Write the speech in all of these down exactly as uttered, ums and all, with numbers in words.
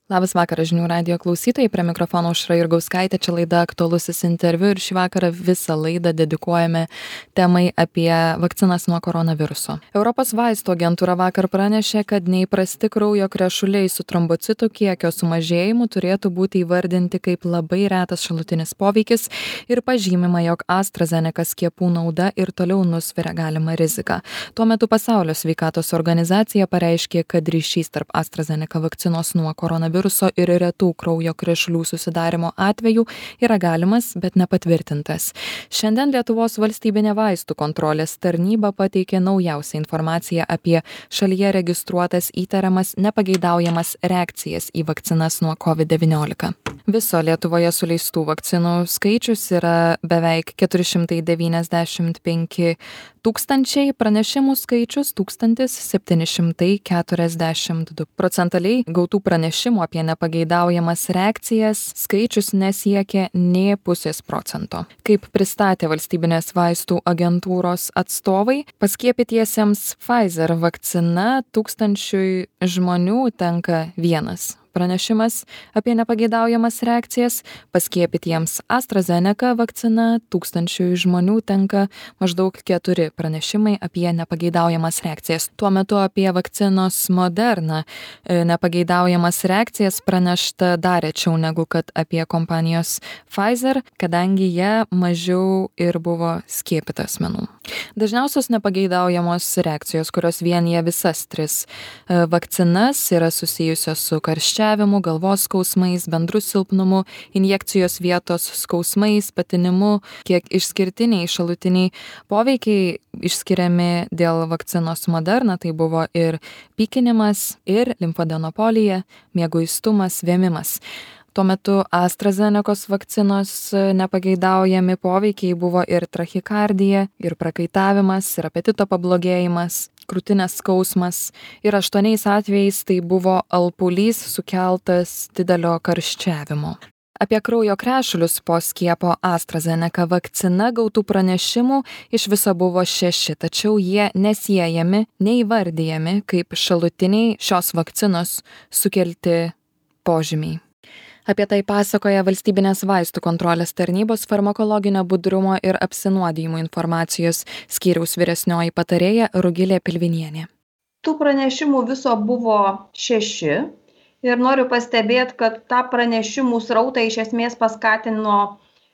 Labas vakaras žinių radijo klausytojai, prie mikrofono Aušra Jurgauskaitė, čia laida Aktualusis interviu ir šį vakarą visą laidą dedikuojame temai apie vakcinas nuo koronaviruso. Europos vaistų agentūra vakar pranešė, kad neįprasti kraujo krešuliai su trombocitų kiekio sumažėjimu turėtų būti įvardinti kaip labai retas šalutinis poveikis ir pažymima, jog AstraZeneca skiepų nauda ir toliau nusveria galimą riziką. Tuo metu Pasaulio sveikatos organizacija pareiškė, kad ryšys tarp AstraZeneca vakcinos nuo koronaviruso viruso ir retų kraujo krešulių susidarimo atvejų yra galimas, bet nepatvirtintas. Šiandien Lietuvos valstybinė vaistų kontrolės tarnyba pateikė naujausią informaciją apie šalyje registruotas įtariamas nepageidaujamas reakcijas į vakcinas nuo COVID devyniolika. Viso Lietuvoje suleistų vakcinų skaičius yra beveik keturi šimtai devyniasdešimt penki tūkstančiai, pranešimų skaičius tūkstantis septyni šimtai keturiasdešimt du. Procentaliai gautų pranešimų apie nepageidaujamas reakcijas skaičius nesiekė nė pusės procento. Kaip pristatė valstybinės vaistų agentūros atstovai, paskiepytiesiems Pfizer vakcina tūkstančiui žmonių tenka vienas pranešimas apie nepageidaujamas reakcijas, paskiepytiems AstraZeneca vakcina tūkstančiui žmonių tenka maždaug keturi pranešimai apie nepageidaujamas reakcijas. Tuo metu apie vakcinos Moderna nepageidaujamas reakcijas pranešta dar rečiau negu kad apie kompanijos Pfizer, kadangi jie mažiau ir buvo skiepyta asmenų. Dažniausios nepageidaujamos reakcijos, kurios vienyje visas tris vakcinas, yra susijusios su karščiavimu, galvos skausmais, bendru silpnumu, injekcijos vietos skausmais, patinimu. Kiek išskirtiniai šalutiniai poveikiai išskiriami dėl vakcinos Moderna, tai buvo ir pykinimas, ir limfadenopolija, mieguistumas, vėmimas. Tuo metu AstraZenecos vakcinos nepageidaujami poveikiai buvo ir trachikardija, ir prakaitavimas, ir apetito pablogėjimas, krūtinės skausmas, ir aštuoniais atvejais tai buvo alpulys sukeltas didelio karščiavimo. Apie kraujo krešulius po skiepo AstraZeneca vakcina gautų pranešimų iš viso buvo šeši, tačiau jie nesiejami, neįvardijami kaip šalutiniai šios vakcinos sukelti požymiai. Apie tai pasakoja valstybinės vaistų kontrolės tarnybos farmakologinio budrumo ir apsinuodijimų informacijos skyriaus vyresnioji patarėja Rugilė Pilvinienė. Tų pranešimų viso buvo šeši ir noriu pastebėti, kad tą pranešimų srautą iš esmės paskatino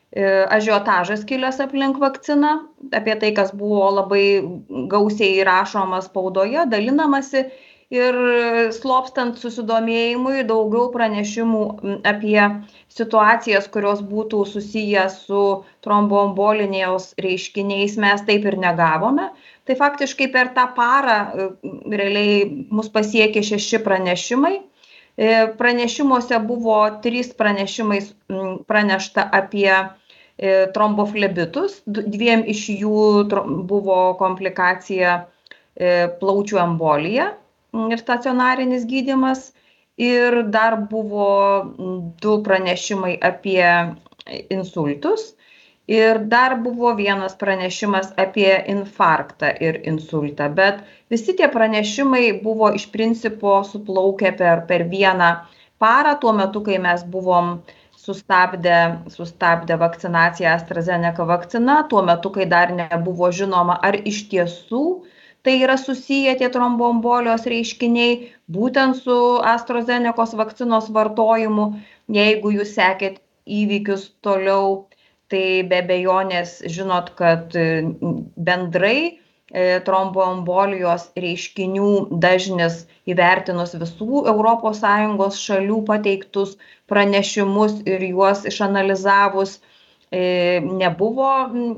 ažiotažas kilęs aplink vakciną, apie tai, kas buvo labai gausiai rašoma spaudoje, dalinamasi. Ir slopstant susidomėjimui daugiau pranešimų apie situacijas, kurios būtų susiję su tromboemboliniais reiškiniais, mes taip ir negavome. Tai faktiškai per tą parą realiai mus pasiekė šeši pranešimai. Pranešimuose buvo trys pranešimai pranešta apie tromboflebitus, dviem iš jų buvo komplikacija plaučių embolija ir stacionarinis gydymas, ir dar buvo du pranešimai apie insultus, ir dar buvo vienas pranešimas apie infarktą ir insultą, bet visi tie pranešimai buvo iš principo suplaukę per, per vieną parą, tuo metu, kai mes buvom sustabdę, sustabdę vakcinaciją AstraZeneca vakcina, tuo metu, kai dar nebuvo žinoma, ar iš tiesų tai yra susiję tie tromboembolijos reiškiniai būtent su AstraZenecos vakcinos vartojimu. Jeigu jūs sekėt įvykius toliau, tai be abejonės žinot, kad bendrai tromboembolijos reiškinių dažnis įvertinus visų Europos Sąjungos šalių pateiktus pranešimus ir juos išanalizavus nebuvo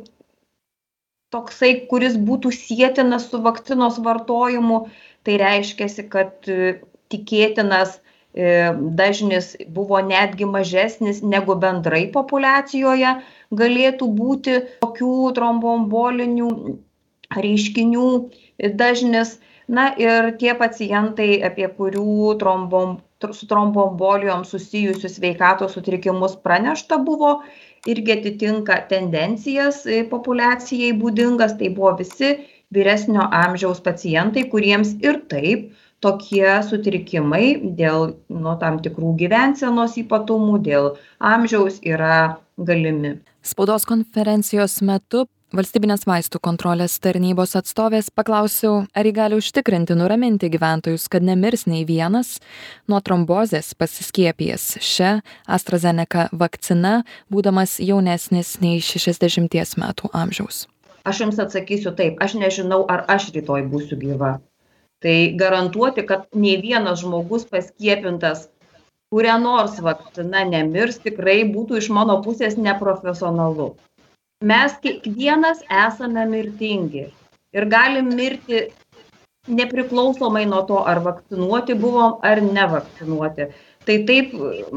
toksai, kuris būtų sietinas su vakcinos vartojimu. Tai reiškiasi, kad tikėtinas dažnis buvo netgi mažesnis negu bendrai populiacijoje galėtų būti tokių tromboembolinių reiškinių dažnis. Na ir tie pacientai, apie kurių trombom, su tromboembolijom susijusius sveikatos sutrikimus pranešta buvo, irgi atitinka tendencijas populiacijai būdingas. Tai buvo visi vyresnio amžiaus pacientai, kuriems ir taip tokie sutrikimai dėl nu, tam tikrų gyvensenos ypatumų, dėl amžiaus yra galimi. Spaudos konferencijos metu Valstybinės vaistų kontrolės tarnybos atstovės paklausiau, ar ji gali užtikrinti, nuraminti gyventojus, kad nemirs nei vienas nuo trombozės pasiskiepijęs šią AstraZeneca vakciną, būdamas jaunesnis nei šešiasdešimties metų amžiaus. Aš jums atsakysiu taip, aš nežinau, ar aš rytoj būsiu gyva. Tai garantuoti, kad nei vienas žmogus paskiepintas kuria nors vakcina nemirs, tikrai būtų iš mano pusės neprofesionalu. Mes kiekvienas esame mirtingi ir galim mirti nepriklausomai nuo to, ar vakcinuoti buvom, ar nevakcinuoti. Tai taip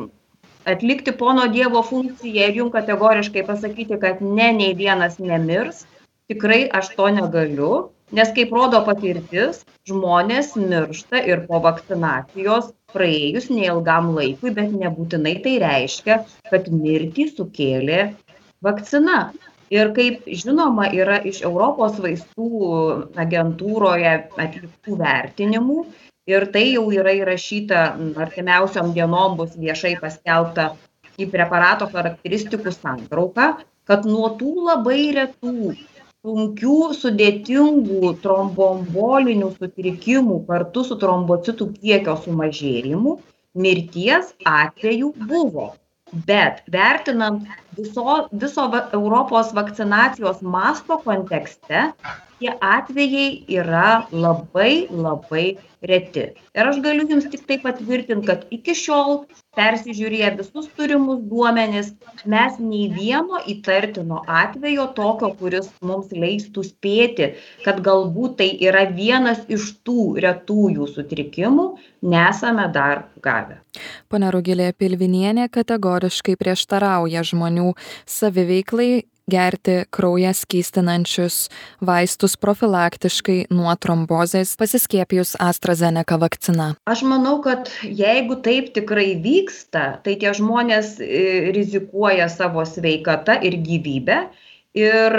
atlikti pono Dievo funkciją ir jums kategoriškai pasakyti, kad ne, nei vienas nemirs, tikrai aš to negaliu, nes kaip rodo patirtis, žmonės miršta ir po vakcinacijos praėjus neilgam laikui, bet nebūtinai tai reiškia, kad mirtį sukėlė vakcina. Ir kaip žinoma, yra iš Europos vaistų agentūroje atliktų vertinimų ir tai jau yra įrašyta artimiausiom dienom bus viešai paskelbta į preparato charakteristikų santrauką, kad nuo tų labai retų, sunkių, sudėtingų tromboembolinių sutrikimų kartu su trombocitų kiekio sumažėjimu mirties atvejų buvo. Bet vertinant viso, viso Europos vakcinacijos masto kontekste, tie atvejai yra labai, labai reti. Ir aš galiu jums tik tai patvirtinti, kad iki šiol, persižiūrėję visus turimus duomenis, mes nei vieno įtartino atvejo tokio, kuris mums leistų spėti, kad galbūt tai yra vienas iš tų retųjų sutrikimų, nesame dar gavę. Ponia Rugilė Pilvinienė kategoriškai prieštarauja žmonių saviveiklai gerti kraują skystinančius vaistus profilaktiškai nuo trombozės pasiskiepijus AstraZeneca vakcina. Aš manau, kad jeigu taip tikrai vyksta, tai tie žmonės rizikuoja savo sveikata ir gyvybę ir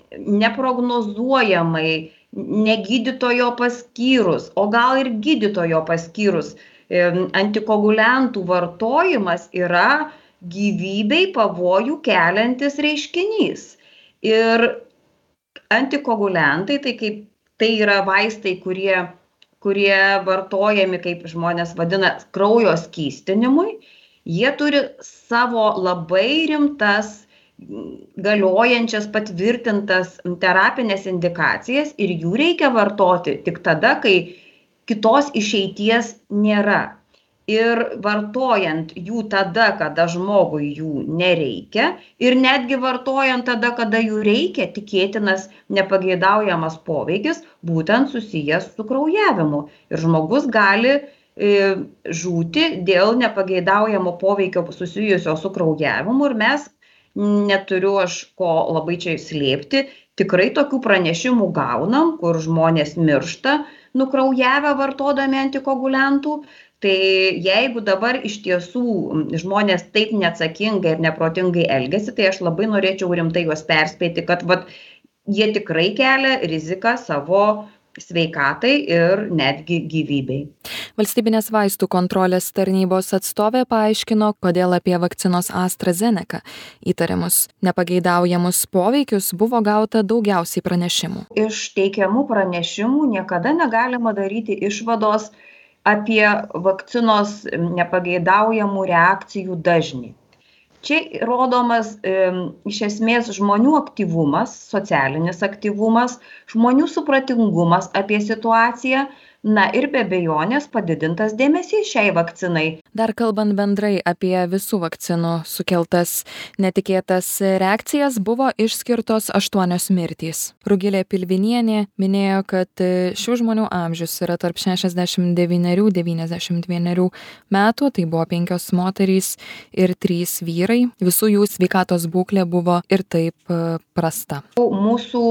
neprognozuojamai, ne gydytojo paskyrus, o gal ir gydytojo paskyrus antikoaguliantų vartojimas yra gyvybei pavojų keliantis reiškinys. Ir antikoaguliantai, tai, kaip, tai yra vaistai, kurie, kurie vartojami, kaip žmonės vadina, kraujo skystinimui, jie turi savo labai rimtas, galiojančias, patvirtintas terapinės indikacijas ir jų reikia vartoti tik tada, kai kitos išeities nėra. Ir vartojant jų tada, kada žmogui jų nereikia, ir netgi vartojant tada, kada jų reikia, tikėtinas nepageidaujamas poveikis, būtent susijęs su kraujavimu. Ir žmogus gali e, žūti dėl nepageidaujamo poveikio susijusio su kraujavimu. Ir mes, neturiu aš ko labai čia slėpti, tikrai tokių pranešimų gaunam, kur žmonės miršta nukraujavę vartodami antikoaguliantų. Tai jeigu dabar iš tiesų žmonės taip neatsakingai ir neprotingai elgiasi, tai aš labai norėčiau rimtai juos perspėti, kad vat, jie tikrai kelia riziką savo sveikatai ir netgi gyvybei. Valstybinės vaistų kontrolės tarnybos atstovė paaiškino, kodėl apie vakcinos AstraZeneca įtariamus nepageidaujamus poveikius buvo gauta daugiausiai pranešimų. Iš teikiamų pranešimų niekada negalima daryti išvados apie vakcinos nepageidaujamų reakcijų dažnį. Čia rodomas e, iš esmės žmonių aktyvumas, socialinis aktyvumas, žmonių supratingumas apie situaciją, na ir be abejonės padidintas dėmesys šiai vakcinai. Dar kalbant bendrai apie visų vakcinų sukeltas netikėtas reakcijas, buvo išskirtos aštuonios mirtys. Rugilė Pilvinienė minėjo, kad šių žmonių amžius yra tarp šešiasdešimt devynerių ir devyniasdešimt vienerių metų, tai buvo penkios moterys ir trys vyrai. Visų jų sveikatos būklė buvo ir taip prasta. Mūsų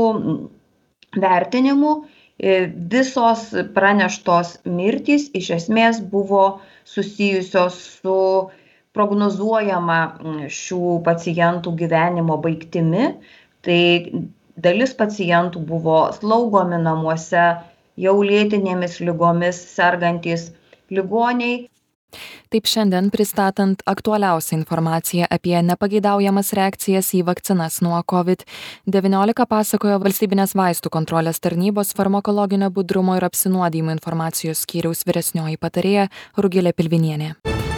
vertinimu visos praneštos mirtys iš esmės buvo susijusios su prognozuojama šių pacientų gyvenimo baigtimi. Tai dalis pacientų buvo slaugomi namuose jau lėtinėmis ligomis sergantys ligoniai. Taip šiandien pristatant aktualiausią informaciją apie nepageidaujamas reakcijas į vakcinas nuo COVID devyniolika pasakojo Valstybinės vaistų kontrolės tarnybos farmakologinio budrumo ir apsinuodijimų informacijos skyriaus vyresnioji patarėja Rugilė Pilvinienė.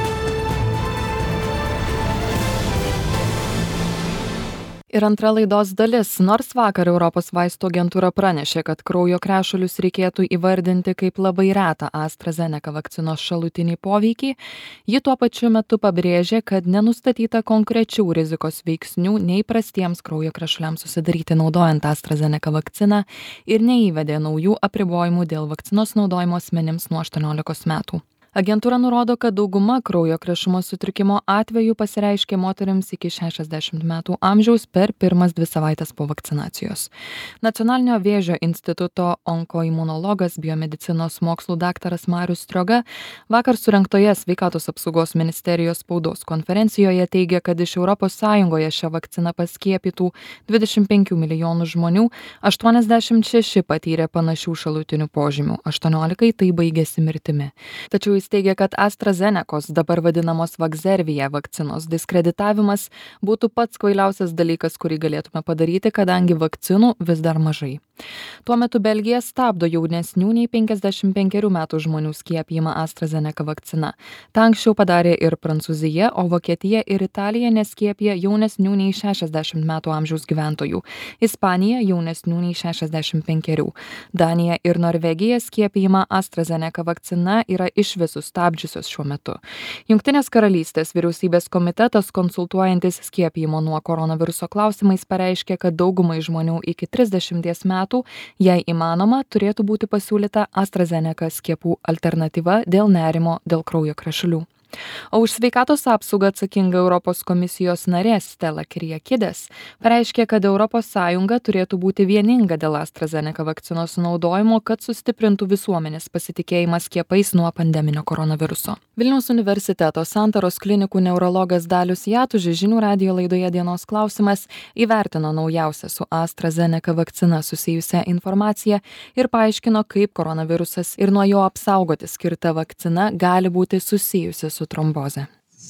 Ir antra laidos dalis. Nors vakar Europos vaistų agentūra pranešė, kad kraujo krešulius reikėtų įvardinti kaip labai retą AstraZeneca vakcinos šalutinį poveikį, ji tuo pačiu metu pabrėžė, kad nenustatyta konkrečių rizikos veiksnių neįprastiems kraujo krešuliams susidaryti naudojant AstraZeneca vakciną ir neįvedė naujų apribojimų dėl vakcinos naudojimo asmenims nuo aštuoniolikos metų. Agentūra nurodo, kad dauguma kraujo krešumo sutrikimo atvejų pasireiškė moterims iki šešiasdešimt metų amžiaus per pirmas dvi savaitės po vakcinacijos. Nacionalinio vėžio instituto onkoimunologas biomedicinos mokslų daktaras Marius Strioga vakar surengtoje Sveikatos apsaugos ministerijos spaudos konferencijoje teigė, kad iš Europos Sąjungoje šią vakciną paskiepytų dvidešimt penkių milijonų žmonių, aštuoniasdešimt šeši patyrė panašių šalutinių požymių, aštuoniolika tai baigėsi mirtimi. Tačiau jis teigia, kad AstraZenecos, dabar vadinamos Vaxzevria vakcinos diskreditavimas būtų pats kvailiausias dalykas, kurį galėtume padaryti, kadangi vakcinų vis dar mažai. Tuo metu Belgija stabdo jaunesnių nei penkiasdešimt penkerių metų žmonių skiepijimą AstraZeneca vakcina. Ta anksčiau padarė ir Prancūzija, o Vokietija ir Italija neskiepija jaunesnių nei šešiasdešimt metų amžiaus gyventojų. Ispanija jaunesnių nei šešiasdešimt penkerių. Danija ir Norvegija skiepijimą AstraZeneca vakcina yra iš vis sustabdžiusios šiuo metu. Jungtinės karalystės vyriausybės komitetas konsultuojantis skiepijimo nuo koronaviruso klausimais pareiškė, kad daugumai žmonių iki trisdešimties metų, jei įmanoma, turėtų būti pasiūlyta AstraZeneca skiepų alternatyva dėl nerimo dėl kraujo krešulių. O už sveikatos apsaugą atsakinga Europos komisijos narė Stella Kyriakides pareiškė, kad Europos Sąjunga turėtų būti vieninga dėl AstraZeneca vakcinos naudojimo, kad sustiprintų visuomenės pasitikėjimą skiepais nuo pandeminio koronaviruso. Vilniaus universiteto Santaros klinikų neurologas Dalius Jatužis žinių radijo laidoje Dienos klausimas įvertino naujausią su AstraZeneca vakcina susijusią informaciją ir paaiškino, kaip koronavirusas ir nuo jo apsaugoti skirta vakcina gali būti susijusi su tromboze.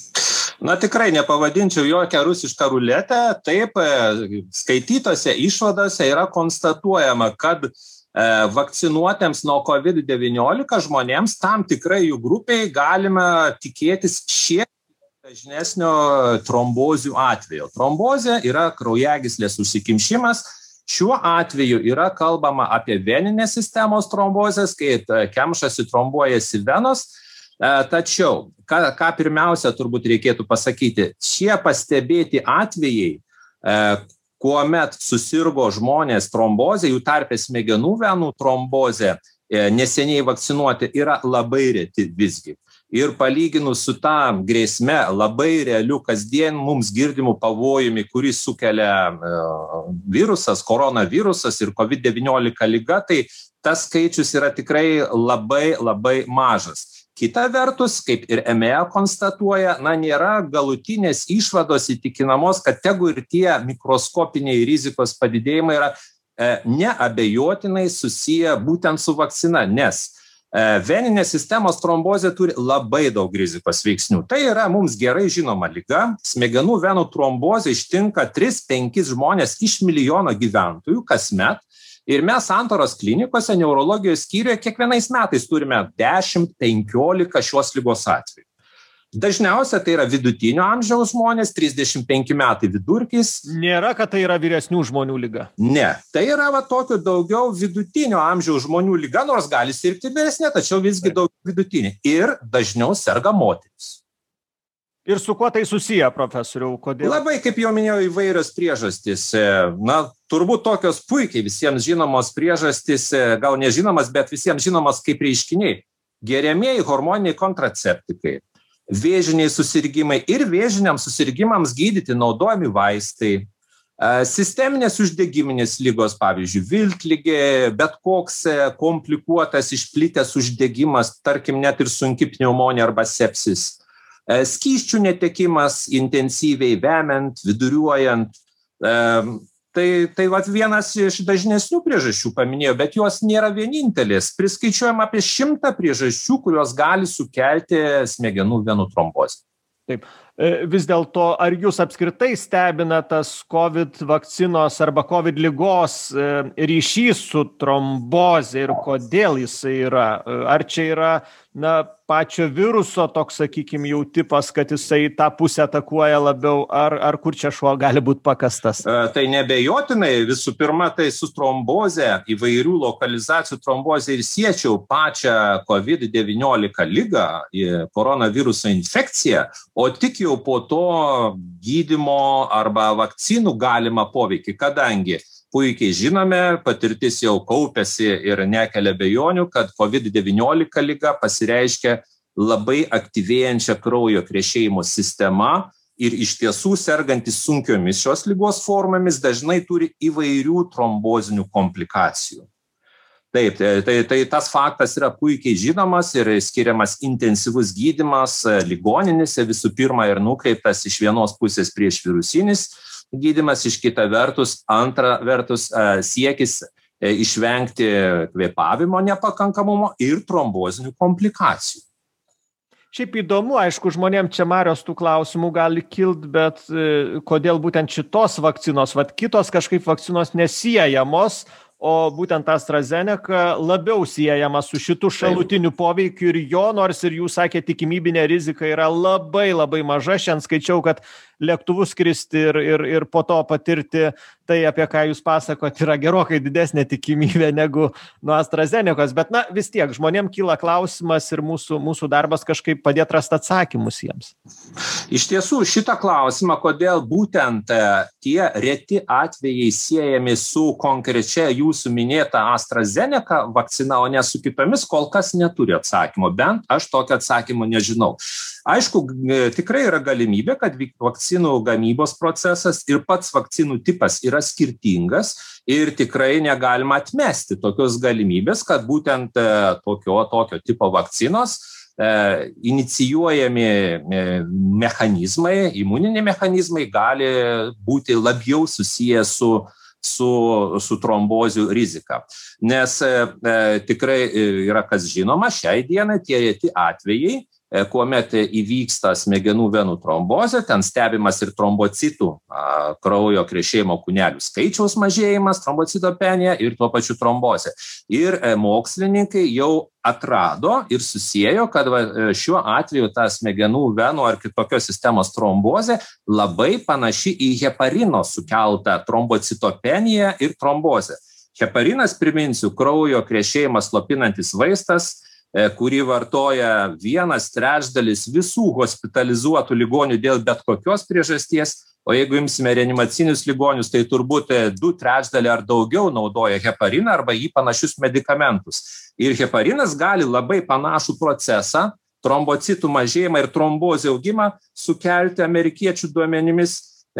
Na tikrai nepavadinčiau jokią rusišką ruletę, taip skaitytose išvadose yra konstatuojama, kad e, vakcinuotėms nuo COVID devyniolika žmonėms tam tikrai jų grupiai galima tikėtis šiek tiek dažnesnio trombozių atveju. Trombozė yra kraujagyslės užsikimšimas. Šiuo atveju yra kalbama apie veninės sistemos trombozės, kai kemšasi trombuojasi venos. Tačiau, ką, ką pirmiausia turbūt reikėtų pasakyti, šie pastebėti atvejai, kuomet susirgo žmonės trombozė, jų tarpe smegenų venų trombozė, neseniai vakcinuoti, yra labai reti visgi. Ir palyginus su tą grėsme labai realiu kasdien mums girdimų pavojumi, kurį sukelia virusas, koronavirusas ir COVID devyniolika liga, tai tas skaičius yra tikrai labai labai mažas. Kita vertus, kaip ir E M E A konstatuoja, na, nėra galutinės išvados įtikinamos, kad tegu ir tie mikroskopiniai rizikos padidėjimai yra e, neabejotinai susiję būtent su vakcina, nes e, veninės sistemos trombozė turi labai daug rizikos veiksnių. Tai yra mums gerai žinoma liga. Smegenų venų trombozė ištinka tris penkis žmonės iš milijono gyventojų kasmet. Ir mes Santaros klinikose neurologijos skyriuje kiekvienais metais turime dešimt penkiolika šios ligos atvejų. Dažniausia tai yra vidutinio amžiaus žmonės, trisdešimt penki metai vidurkis. Nėra, kad tai yra vyresnių žmonių liga. Ne, tai yra va tokio daugiau vidutinio amžiaus žmonių liga, nors gali sirgti vyresnė, tačiau visgi daugiau vidutinė. Ir dažniau serga moteris. Ir su kuo tai susiję, profesoriau? Kodėl? Labai, kaip jau minėjau, įvairios priežastys. Na, turbūt tokios puikiai visiems žinomos priežastys, gal nežinomas, bet visiems žinomas kaip reiškiniai. Geriamieji hormoniniai kontraceptikai, vėžiniai susirgymai ir vėžiniams susirgymams gydyti naudojami vaistai, sisteminės uždegiminės ligos, pavyzdžiui, viltligė, bet koks komplikuotas išplitęs uždegimas, tarkim, net ir sunki pneumonija arba sepsis. Skysčių netekimas intensyviai vemiant, viduriuojant, Tai, tai vat vienas iš dažnesnių priežasčių paminėjau, bet jos nėra vienintelės. Priskaičiuojama apie šimtą priežasčių, kurios gali sukelti smegenų venų trombozę. Taip. Vis dėlto, ar jūs apskritai stebina tas COVID vakcinos arba COVID ligos ryšys su tromboze ir kodėl jisai yra? Ar čia yra, na, pačio viruso toks, sakykim, jau tipas, kad jisai tą pusę atakuoja labiau, ar, ar kur čia šuo gali būti pakastas? Tai nebejotinai, visų pirma, tai su tromboze, įvairių lokalizacijų tromboze ir siečiau pačią COVID devyniolika ligą, koronaviruso infekciją, o tik jau po to gydymo arba vakcinų galimą poveikį, kadangi puikiai žinome, patirtis jau kaupėsi ir nekelia abejonių, kad COVID devyniolika liga pasireiškia labai aktyvėjančia kraujo krešėjimo sistema ir iš tiesų sergantis sunkiomis šios ligos formomis dažnai turi įvairių trombozinių komplikacijų. Taip, tai, tai, tai tas faktas yra puikiai žinomas ir skiriamas intensyvus gydymas ligoninėse, visų pirma ir nukreiptas iš vienos pusės prieš virusinis gydymas, iš kita vertus, antra vertus siekis išvengti kvėpavimo nepakankamumo ir trombozinių komplikacijų. Šiaip įdomu, aišku, žmonėm čia Marios tų klausimų gali kilt, bet kodėl būtent šitos vakcinos, vat kitos kažkaip vakcinos nesiejamos, o būtent AstraZeneca labiau siejama su šitu šalutiniu poveikiu ir jo, nors ir jūs sakė, tikimybinė rizika yra labai labai maža. Šiandien skaičiau, kad lėktuvu skristi ir, ir, ir po to patirti tai, apie ką jūs pasakot, yra gerokai didesnė tikimybė negu nuo AstraZenecos. Bet na, vis tiek, žmonėm kyla klausimas ir mūsų, mūsų darbas kažkaip padėti rasti atsakymus jiems. Iš tiesų, šitą klausimą, kodėl būtent tie reti atvejai siejami su konkrečia jūsų minėta AstraZeneca vakcina, o ne su kitomis, kol kas neturi atsakymo. Bent aš tokio atsakymo nežinau. Aišku, tikrai yra galimybė, kad vakcinų gamybos procesas ir pats vakcinų tipas yra skirtingas ir tikrai negalima atmesti tokios galimybės, kad būtent tokio, tokio tipo vakcinos e, inicijuojami mechanizmai, imuniniai mechanizmai gali būti labiau susiję su su, su trombozių rizika. Nes e, tikrai yra, kas žinoma, šiai dienai tie reti atvejai, kuomet įvyksta smegenų venų trombozė, ten stebimas ir trombocitų kraujo krešėjimo kūnelių skaičiaus mažėjimas, trombocitopenija ir tuo pačiu trombozė. Ir mokslininkai jau atrado ir susiejo, kad šiuo atveju ta smegenų venų ar kitokios sistemos trombozė labai panaši į heparino sukeltą trombocitopeniją ir trombozę. Heparinas, priminsiu, kraujo krešėjimą slopinantis vaistas, kurį vartoja vienas trečdalis visų hospitalizuotų ligonių dėl bet kokios priežasties, o jeigu imsime reanimacinius ligonius, tai turbūt du trečdaliai ar daugiau naudoja hepariną arba jį panašius medikamentus. Ir heparinas gali labai panašų procesą, trombocitų mažėjimą ir trombozę augimą sukelti amerikiečių duomenimis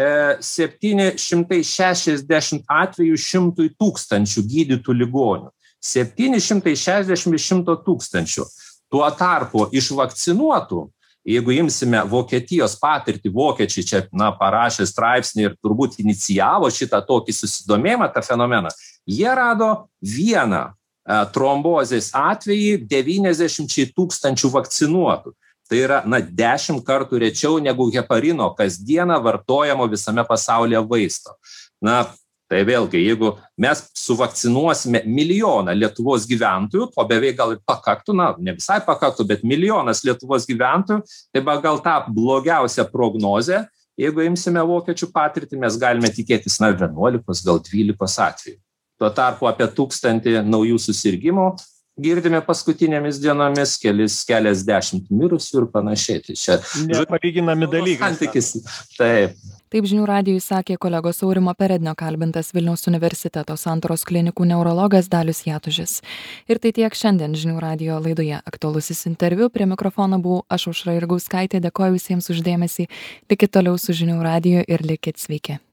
septyni šimtai šešiasdešimt atvejų šimtui tūkstančių gydytų ligonių. septyni šimtai šešiasdešimt iš šimto tūkstančių. Tuo tarpu iš vakcinuotų, jeigu imsime Vokietijos patirtį, vokiečiai čia na, parašė straipsnį ir turbūt inicijavo šitą tokį susidomėjimą, tą fenomeną, jie rado vieną e, trombozės atvejį devyniasdešimčiai tūkstančių vakcinuotų. Tai yra na, dešimt kartų rečiau negu heparino kasdieną vartojamo visame pasaulyje vaisto. Na, tai vėlgi, jeigu mes suvakcinuosime milijoną Lietuvos gyventojų, o beveik gal ir pakaktų, na, ne visai pakaktų, bet milijonas Lietuvos gyventojų, tai gal tą blogiausią prognozę, jeigu imsime vokiečių patirtį, mes galime tikėtis, na, vienuolikos, gal dvylikos atvejų. Tuo tarpu apie tūkstantį naujų susirgymų girdime paskutinėmis dienomis, kelis, keliasdešimt mirusių ir panašiai. Tai čia nepalyginami dalykai. Santykis, taip. Taip žinių radijui sakė kolegos Aurimo Perednio kalbintas Vilniaus universiteto Santaros klinikų neurologas Dalius Jatužis. Ir tai tiek šiandien žinių radijo laidoje Aktualusis interviu. Prie mikrofono buvau aš Aušra Jurgauskaitė. Dėkoju visiems už dėmesį. Likit toliau su žinių radiju ir likit sveiki.